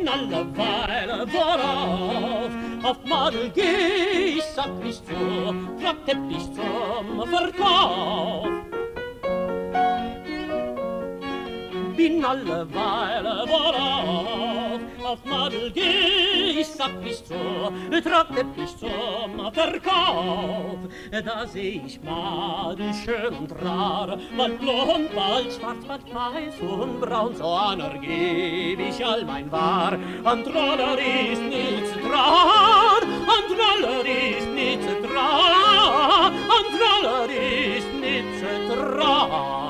alleweil vorauf. Auf Madel geh ich, sag nicht so, trag Teppich zum Verkauf. Bin alleweil vorauf, auf Madel geh ich, sag nicht so, trag Teppich zum Verkauf. Da seh ich Madel schön und rar, bald blond, bald schwarz, bald weiß und braun, so einer geb ich all mein Wahr. An Troller ist nichts dran, an Troller ist nichts dran, an Troller ist nichts dran.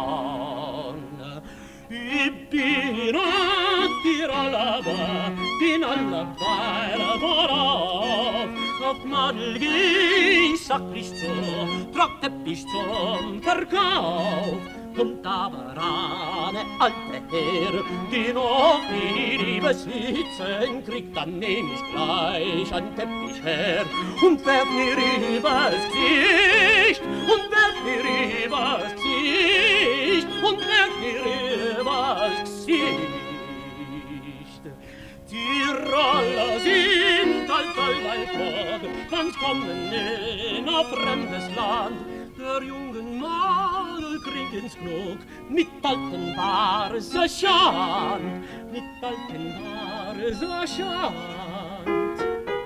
Ich bin a Tirolaba, bin alleweil vorauf. Auf Madel geh ich, sag nicht so, trag Teppich zum Verkauf. Kommt aber eine alte Herr, die noch nie besitzen kriegt, dann nehm ich gleich einen Teppich her und werf mir übers Gesicht, und werf mir übers Gesicht, und werf mir übers Gesicht. Tiroler sind allweil fort, ganz kommen in ein fremdes Land. Der jungen Madel kriegen's genug, mit alten Haaren so schand, mit alten Haaren so schand.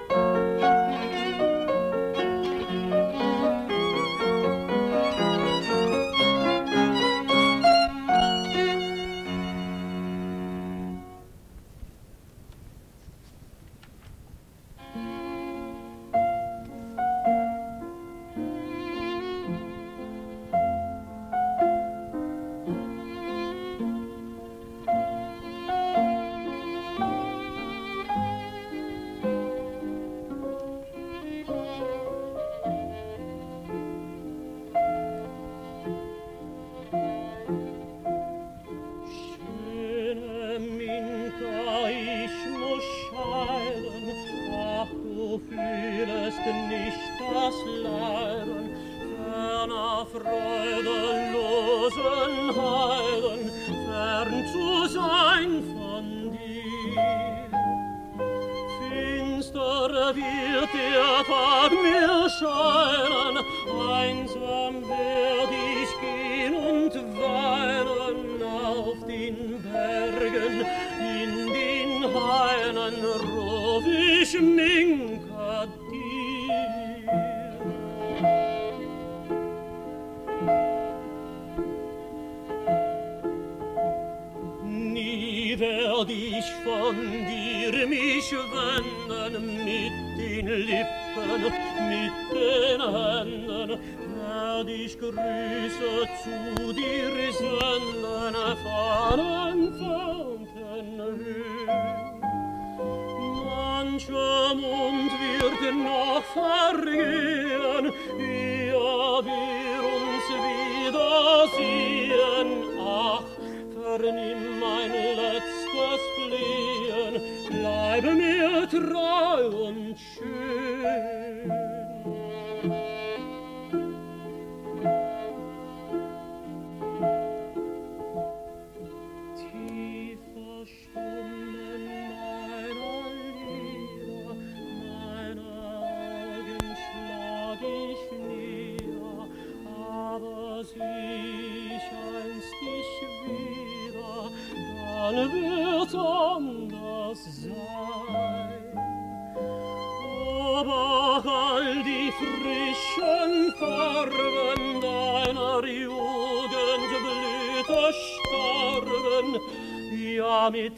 Mit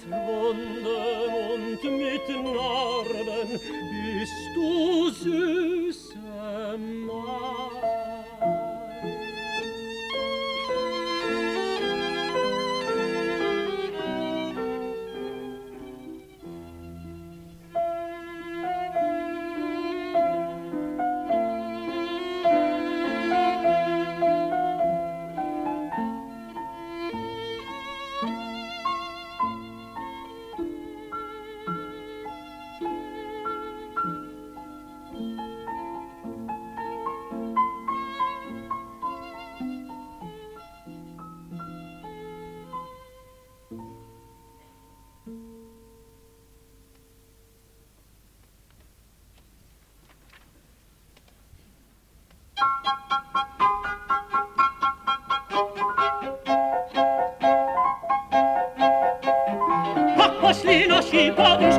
Wunden und mit Narben bist du süße Maid.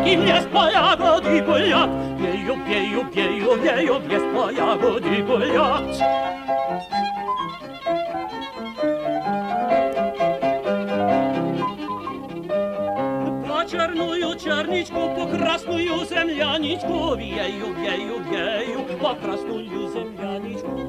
il mi è spaiato di qugliat, vieio, vieio, vieio, vieio, mi è spaiato di qugliat. Черничку, по красную земляничку, вею, вею, вею, по красную земляничку.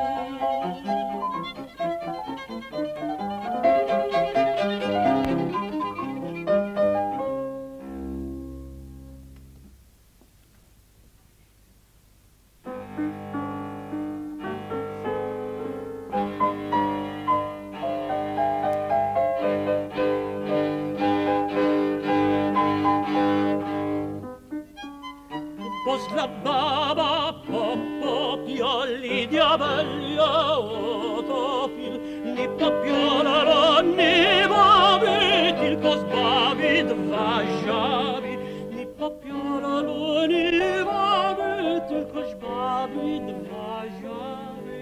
La baba, poppo, piolli, diabelli, otopil, ni popiola, ni babit, il cos babit, vajabi, ni popiola, ni babit, il cos babit, vajabi.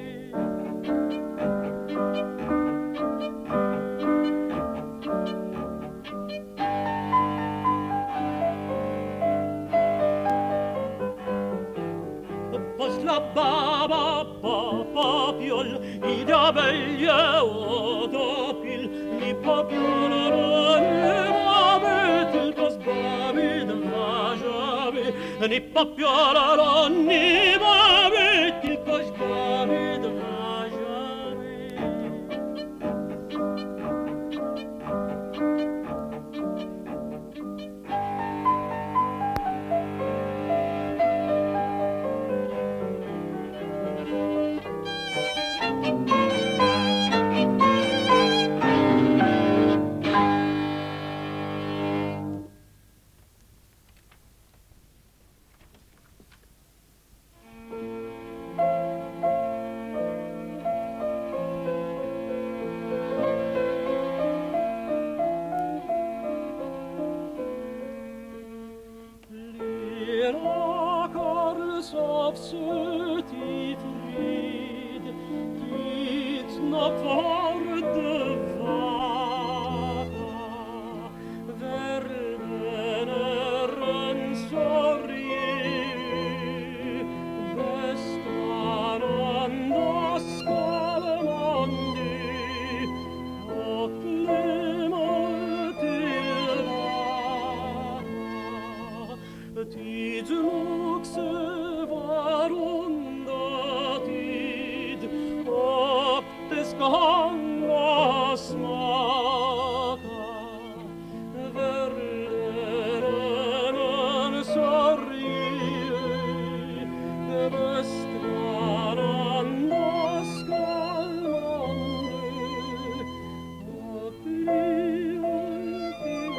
La baba, papa, piol, i diabelli, otopil, ni popiola, ni babit, il cos babit, vajabi, ni popiola, ni babit, il cos babit, vajabi. Of søtig frid, dit nok var det vara, verden en sorg, bestananda skal man dy, og glemme til vara, tid nok var undatid, och det ska handla smaka. Världen sorg, bestraranda skall man dö, och livet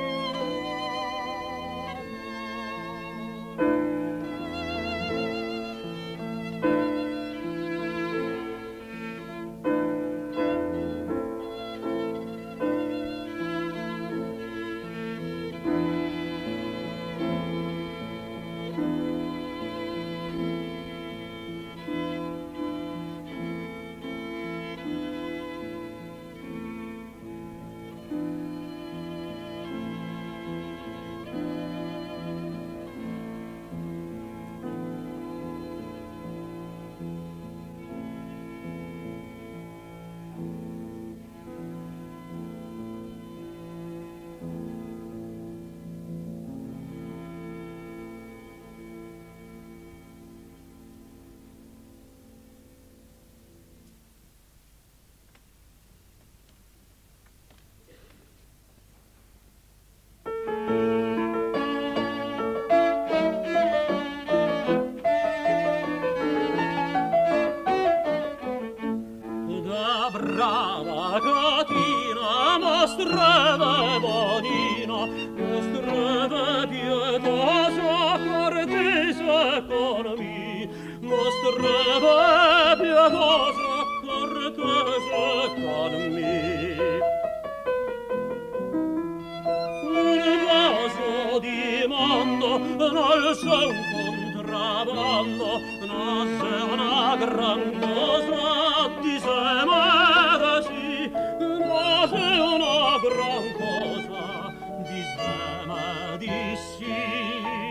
brava Catina, mostrava bonina, mostrava pietosa, cortese con me, mostrava pietosa, cortese con me. Un vaso di mondo non c'è un contrabbando, nasce una gran cosa di sé medesi, nasce una gran cosa di sé medesi.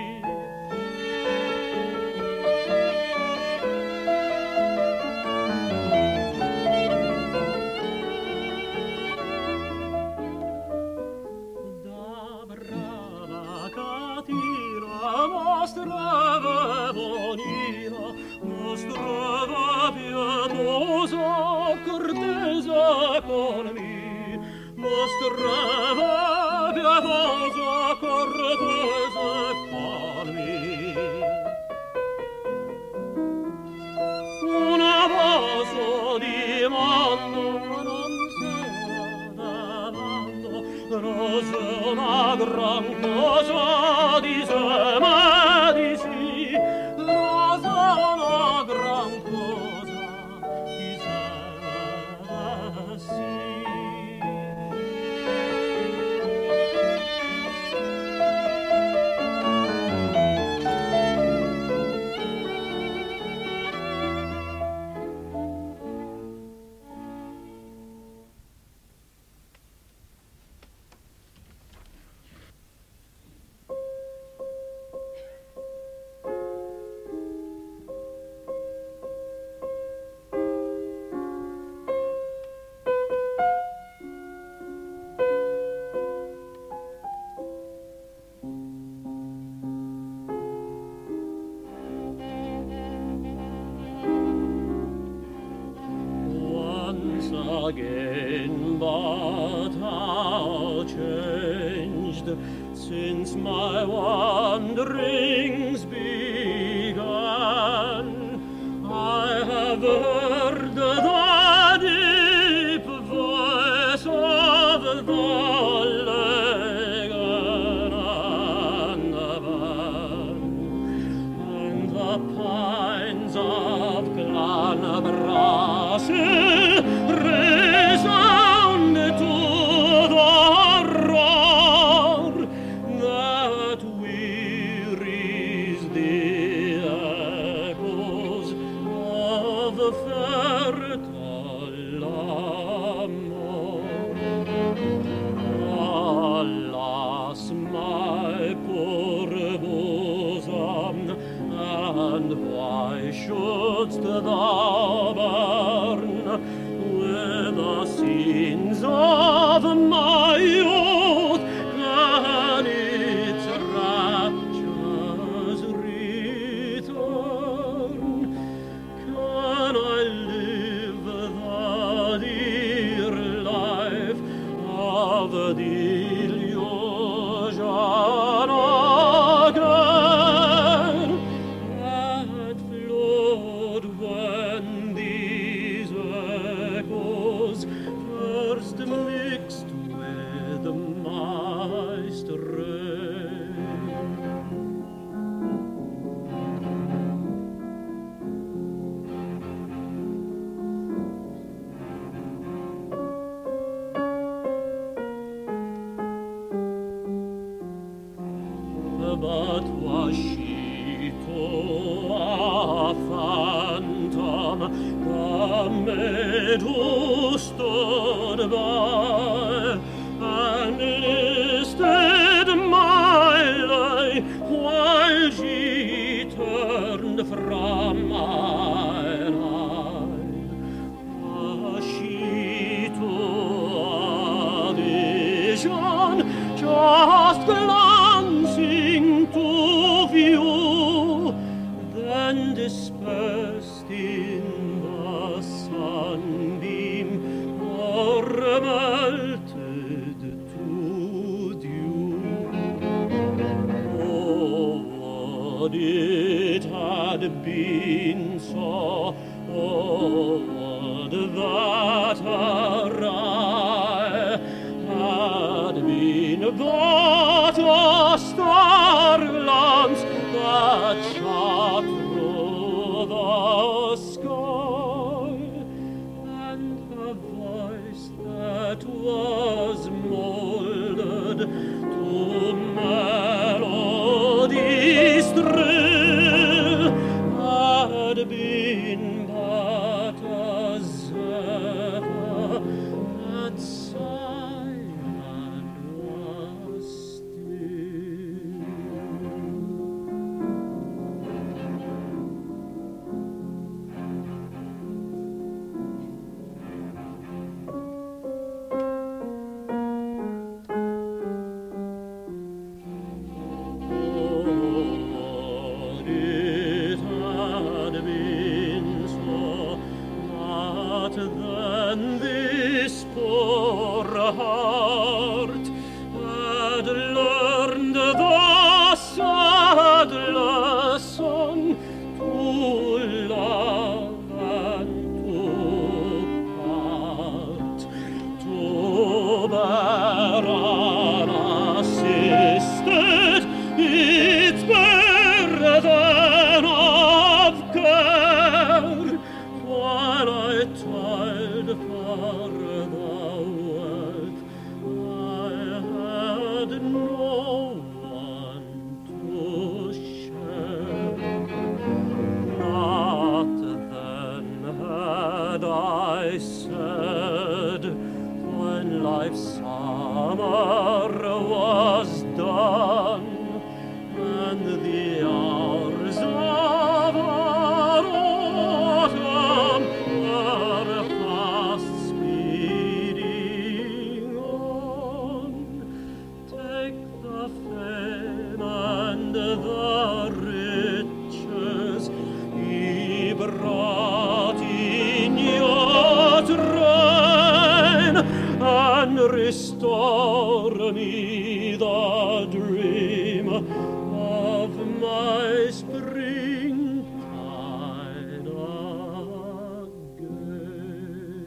economie, mostrava pietosa, cortese calmi. Una vaso di mondo non s'era davanto, non c'è una gran cosa di sé, ma di sì, non c'è una gran cosa di sé, ma sì. Again, but how changed since my wanderings began. I have heard the deep voice of the Legan and the Van, and the pines of Clanbrassil resound to the roar that wearies the echoes of the fertile Amor. Alas, my poor bosom, and why shouldst thou burn with the sins of my youth? Can its raptures return? Can I live the dear life of the illusion again that flowed when these echoes first mixed with my strain? But was she to a phantom, the maid who stood by and listed my lay while she turned from mine eye? Was she to a vision just glancing to view, then dispersed in the sunbeam, or melted to dew? Oh, would it had been so, oh, would that her eye had been but a star glance that shot through the sky, and a voice that was molded to melody's thrill had been but a zephyr that sighed and was still. Then this heart had learned the sad lesson to love and to part, to bear unassisted its burden of care, while I toiled for the work I had no one to share. Not then had I said, when life's summer was done, and the hours of our autumn were fast speeding on. Take the fame and the riches ye brought in your train, and restore me the dream of my springtide again.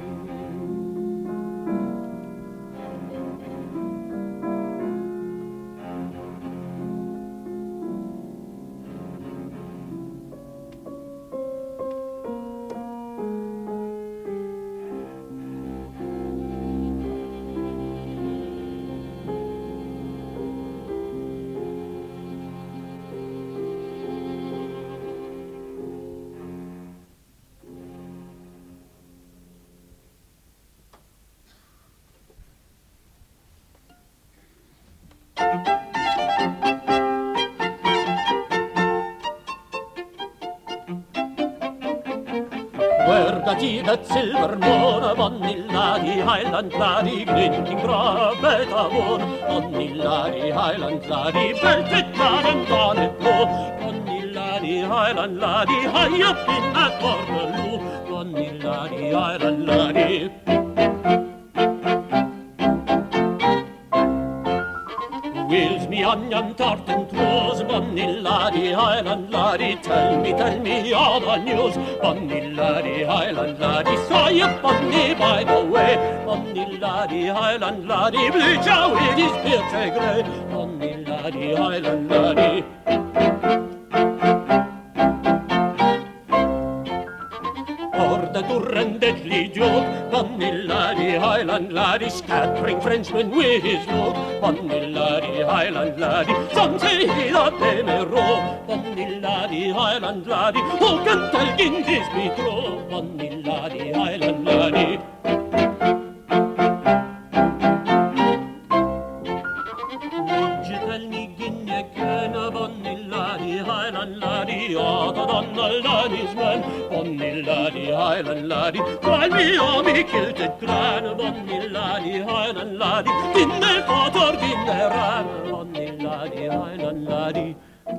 Where the tea that silver moon, bonny laddie, Highland laddie, glinting bra, better moon, bonny laddie, Highland laddie, belted glad and on it low, bonny laddie, Highland laddie, high up in that Waterloo, bonny laddie, Highland laddie. Wheels me onion tart and toast, bonny laddie, Highland laddie, tell me all the news, bonny laddie, Highland laddie, saw you bonny by the way, bonny laddie, Highland laddie, bleach out with his beard grey, bonny laddie, Highland laddie. The Durand deadly joke, bonny laddie, Highland laddie, scattering Frenchmen with his load, bonny laddie, Highland laddie, some say he that they may row, bonny laddie, Highland laddie, who can tell Guineas be true, bonny laddie, Highland laddie. Would you tell me Guinea can a bonny laddie, Highland laddie, other than the laddie's man, bonny laddie, Highland laddie, while me or me kilted clan, bonny laddie, Highland laddie, din they fought or din they ran, bonny laddie, Highland laddie.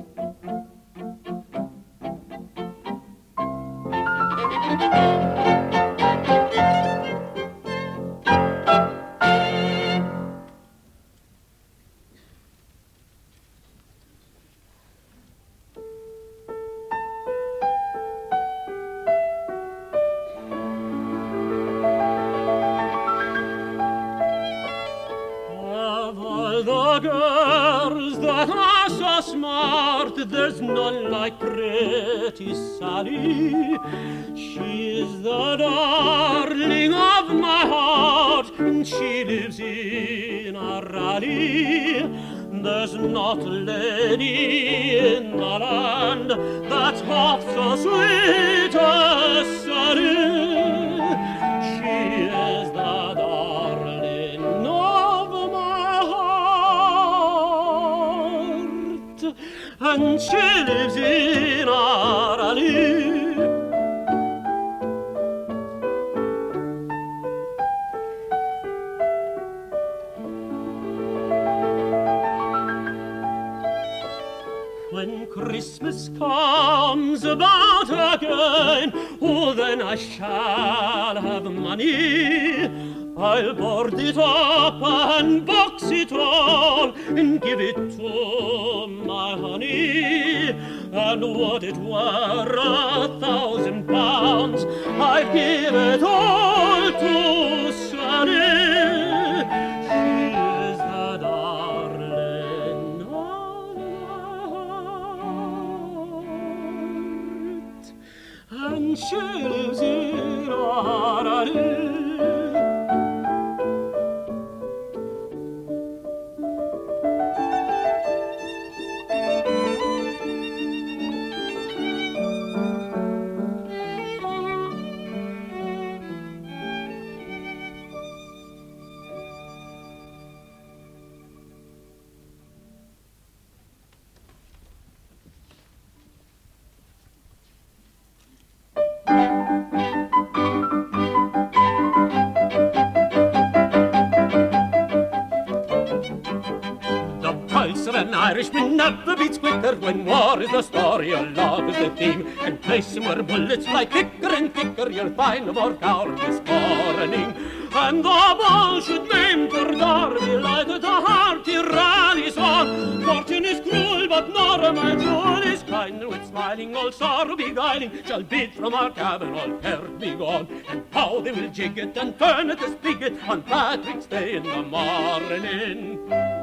The girls that are so smart, there's none like pretty Sally. She is the darling of my heart, and she lives in a rally. There's not a lady in the land that's half so sweet as Sally. She is the darling of my heart, and she lives in our alley. When Christmas comes about again, oh, then I shall have money. I'll board it up and box it all and give it to my honey. And would it were 1,000 pounds, I'd give it all to Sally. She's the darling of my heart, and she lives in Arali. An Irishman never beats quicker when war is the story or love is the theme. And place him where bullets fly thicker and thicker, you'll find more cowardice morning. And the ball should maim for Derby, light at the heart he rallies on. Fortune is cruel, but nor my jewel is kind. With smiling all sorrow beguiling, shall bid from our cabin all care be gone. And how they will jig it and turn it the spigot on Patrick's Day in the morning.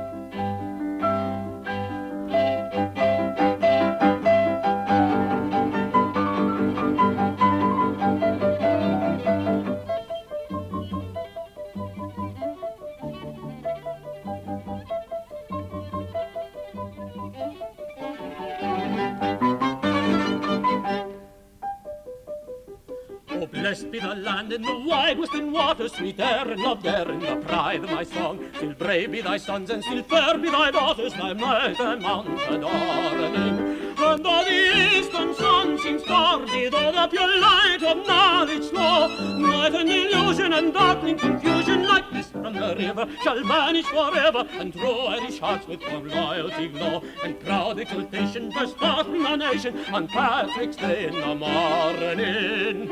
Blessed be the land in the wide western waters, sweet air and love there in the pride of my song. Still brave be thy sons and still fair be thy daughters, thy might and mount adorning. And though the eastern sun seems tardy, though the pure light of knowledge slow, night and illusion and darkling confusion like mist from the river shall vanish forever, and true Irish hearts with warm loyalty glow, and proud exultation burst forth from the nation on Patrick's Day in the morning.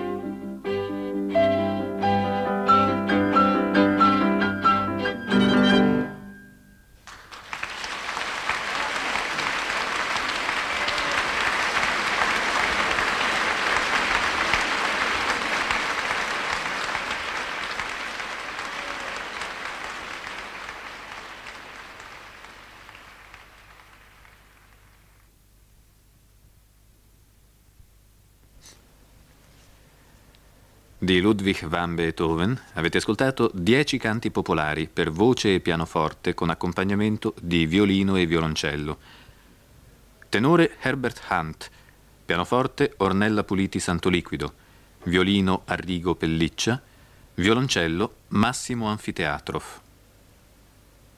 Di Ludwig van Beethoven avete ascoltato 10 canti popolari per voce e pianoforte con accompagnamento di violino e violoncello. Tenore Herbert Hunt, pianoforte Ornella Puliti Santoliquido, violino Arrigo Pelliccia, violoncello Massimo Anfiteatrov.